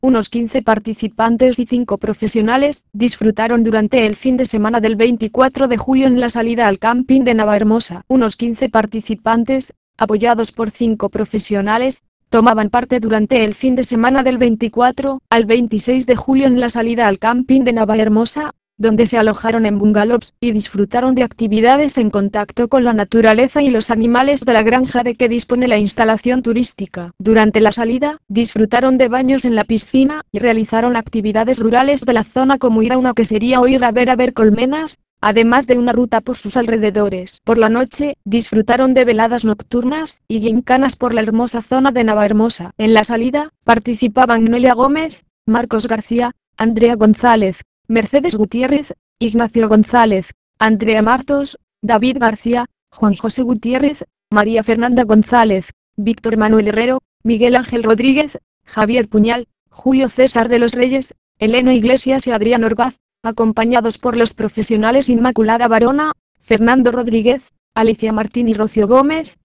Unos 15 participantes y 5 profesionales disfrutaron durante el fin de semana del 24 de julio en la salida al camping de Navahermosa. Unos 15 participantes, apoyados por 5 profesionales, tomaban parte durante el fin de semana del 24 al 26 de julio en la salida al camping de Navahermosa, donde se alojaron en bungalows y disfrutaron de actividades en contacto con la naturaleza y los animales de la granja de que dispone la instalación turística. Durante la salida, disfrutaron de baños en la piscina y realizaron actividades rurales de la zona como ir a una quesería o ir a ver colmenas, además de una ruta por sus alrededores. Por la noche, disfrutaron de veladas nocturnas y gincanas por la hermosa zona de Navahermosa. En la salida, participaban Noelia Gómez, Marcos García, Andrea González, Mercedes Gutiérrez, Ignacio González, Andrea Martos, David García, Juan José Gutiérrez, María Fernanda González, Víctor Manuel Herrero, Miguel Ángel Rodríguez, Javier Puñal, Julio César de los Reyes, Elena Iglesias y Adrián Orgaz, acompañados por los profesionales Inmaculada Barona, Fernando Rodríguez, Alicia Martín y Rocío Gómez.